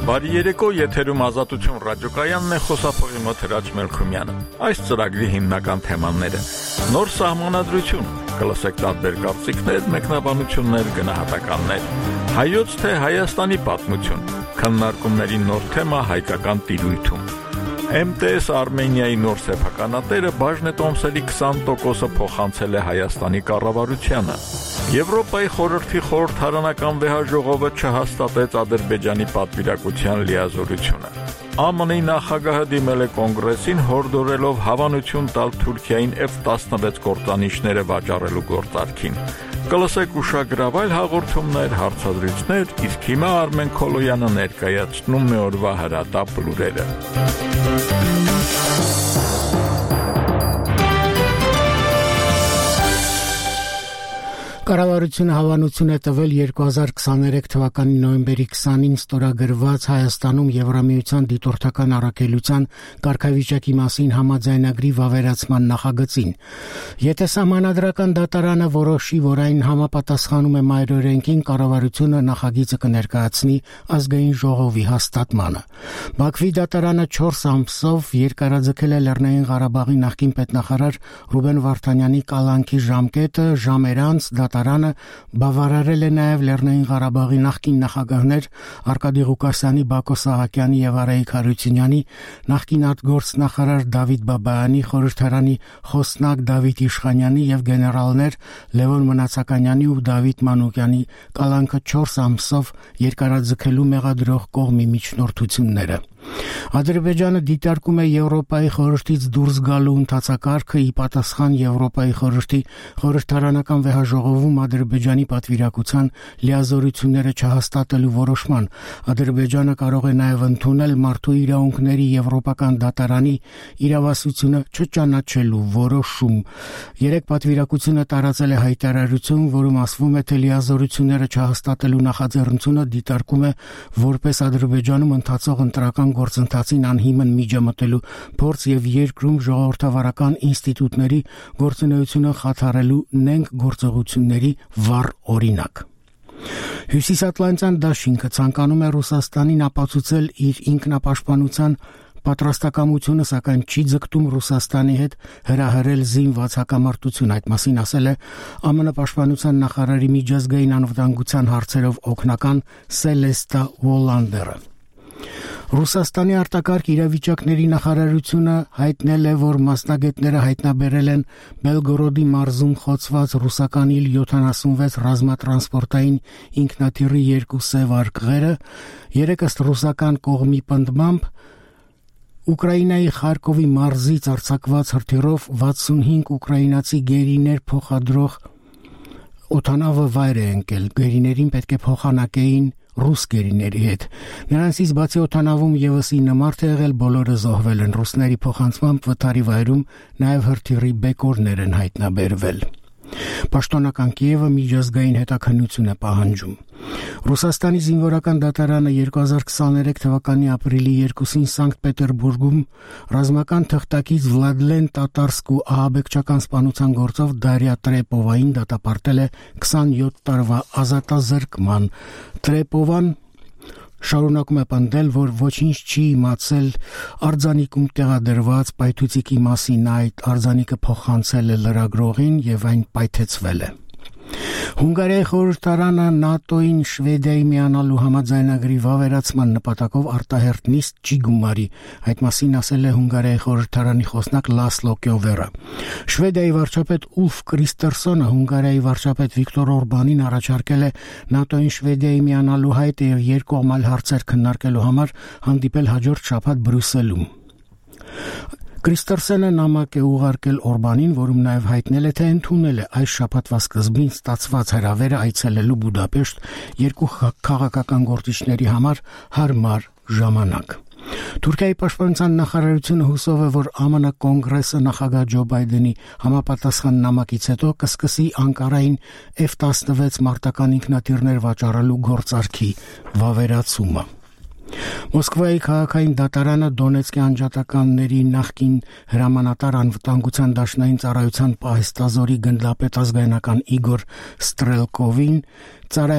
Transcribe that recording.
Բարի երեկո, եթերում Ազատություն ռադիոկայանն է, խոսափողի մոտ Հրաչ Մելքումյանը։ Այս ծրագրի հիմնական թեմաները՝ նոր սահմանադրություն, կլսեք տարբեր կարծիքներ, մեկնաբանություններ, գնահատականներ, հայոց թե Հայաստանի պատմություն, քննարկումների նոր թեմա հայկական տիրույթում։ MTS Արմենիայի նոր սեփականատերը Բաժնե Տոմսելի 20%-ը փոխանցել է Հայաստանի կառավարությանը։ Եվրոպայի խորհրդի խորհրդարանական վեհաժողովը չհաստատեց Ադրբեջանի պատվիրակության լիազորությունը։ ԱՄՆ-ի նախագահը դիմել է կոնգրեսին հորդորելով հավանություն տալ Թուրքիային F-16 կործանիչները վաճառելու գործարքին։ Կլսեք ուշագրավ այլ հաղորդումներ, հարցադրույցներ, իսկ հիմա Արմեն Քոլոյանը ներկայացնում է օրվա հրատապ լուրերը։ Կառավարությունը հավանություն է տվել 2023 թվականի նոյեմբերի 20-ին ստորագրված Հայաստանում Եվրամիության դիտորդական առաքելության կարգավիճակի մասին համաձայնագրի վավերացման նախագծին։ Եթե սահմանադրական դատարանը որոշի, որ այն համապատասխանում է մայրօրենքին, կառավարությունը նախագիծը կներկայացնի ազգային ժողովի հաստատմանը։ Բաքվի դատարանը 4 ամսով երկարաձգել է Լեռնային Ղարաբաղի նախկին պետնախարար Ռուբեն Վարդանյանի կալանքի ժամկետը, ժամեր անց դատարանը բավարարել է նաև Լեռնային Ղարաբաղի նախկին նախագահներ Արկադի Ղուկասյանի, Բակո Սահակյանի եւ Արայիկ Հարությունյանի, նախկին արտգործնախարար Դավիթ Բաբայանի, խորհրդարանի խոսնակ Դավիթ Իշխանյանի եւ գեներալներ Լևոն Մնացականյանի ու Դավիթ Մանուկյանի կալանքը 4 ամսով երկարաձգելու մեղադրող կողմի միջնորդությունները։ Ադրբեջանը դիտարկում է Եվրոպայի խորհրդից դուրս գալու ընթացակարգը ի պատասխան Եվրոպայի խորհրդի խորհրդարանական վեհաժողովում Ադրբեջանի պատվիրակության լիազորությունները չհաստատելու որոշման։ Ադրբեջանը կարող է նաև ընդունել մարդու իրավունքների եվրոպական դատարանի իրավասությունը չճանաչելու որոշում։ Երեք պատվիրակությունը տարածել է հայտարարություն, որում ասվում է, թե լիազորությունները չհաստատելու նախաձեռնությունը դիտարկում է որպես Ադրբեջանում ընթացող ընտրական գործընթացին անհիմն միջամտելու փորձ եւ երկրում ժողովրդավարական ինստիտուտների գործունեությունը խաթարելու նենգ գործողությունների վառ օրինակ։ Հյուսիսատլանտյան դաշինքը ցանկանում է Ռուսաստանին ապացուցել իր ինքնապաշտպանության պատրաստակամությունը, սակայն չի ձգտում Ռուսաստանի հետ հրահրել զինված հակամարտություն։ Այդ մասին ասել է ԱՄՆ պաշտպանության նախարարի միջազգային անվտանգության հարցերով օգնական Սելեստա Վոլանդերը։ Ռուսաստանի արտակարգ իրավիճակների նախարարությունը հայտնել է, որ մասնագետները հայտնաբերել են Բելգորոդի մարզում խոցված ռուսական Il-76 ռազմատրանսպորտային ինքնաթիռի 2 սև արկղերը, երեք ըստ ռուսական կողմի պնդմամբ Ուկրաինայի Խարկովի մարզից արձակված հրթիռով 65 ուկրաինացի գերիներ փոխադրող օդանավը վայր է ընկել։ Գերիներին պետք է փոխանակեին ռուս գերիների հետ։ Նրանցից բացի օդանավում եւս 9 մարդ է եղել, բոլորը զոհվել են։ Ռուսների փոխանցմամբ վթարի վայրում նաև հրթիռի բեկորներ են հայտնաբերվել։ Պաշտոնական Կիևը միջազգային հետաքննություն է պահանջում։ Ռուսաստանի զինվորական դատարանը 2023 թվականի ապրիլի 2-ին Սանկտ Պետերբուրգում ռազմական թղթակից Վլադլեն Տատարսկու ահաբեկչական սպանության գործով Դարիա Տրեպովային դատապարտել է 27 տարվա ազատազրկման։ Տրեպովան շարունակում է պնդել, որ ոչինչ չի իմացել արձանիկում տեղադրված պայթուցիկի մասին, այդ արձանիկը փոխանցել է լրագրողին եւ այն պայթեցվել է։ Հունգարիայի խորհրդարանը ՆԱՏՕ-ին Շվեդիայի միանալու համաձայնագրի վավերացման նպատակով արտահերթ նիստ չի գումարի։ Այդ մասին ասել է Հունգարիայի խորհրդարանի խոսնակ Լասլո Կյովերը։ Շվեդիայի վարչապետ Ուլֆ Կրիստերսոնը Հունգարիայի վարչապետ Վիկտոր Օրբանին առաջարկել է ՆԱՏՕ-ին Շվեդիայի միանալու հայտ եւ երկկողմ այլ հարցեր քննարկելու համար հանդիպել հաջորդ շաբաթ Բրյուսելում։ Կրիստերսենը նամակ է ուղարկել Օրբանին, որում նաև հայտնել է, թե ընդունել է այս շաբաթվա սկզբին ստացված հրավերը այցելելու Բուդապեշտ երկու քաղաքական գործիչների համար հարմար ժամանակ։ Թուրքիայի պաշտպանության նախարարությունը հուսով է, որ ԱՄՆ կոնգրեսը նախագահ Ջո Բայդենի համապատասխան նամակից հետո կսկսի Անկարային F-16 մարտական ինքնաթիռներ վաճառելու գործարքի վավերացումը։ Մոսկվայի քաղաքային դատարանը Դոնեցկի անջատականների նախկին հրամանատար անվտանգության դաշնային ծառայության պահեստազորի գնդապետ ազգայնական Իգոր Ստրելկովին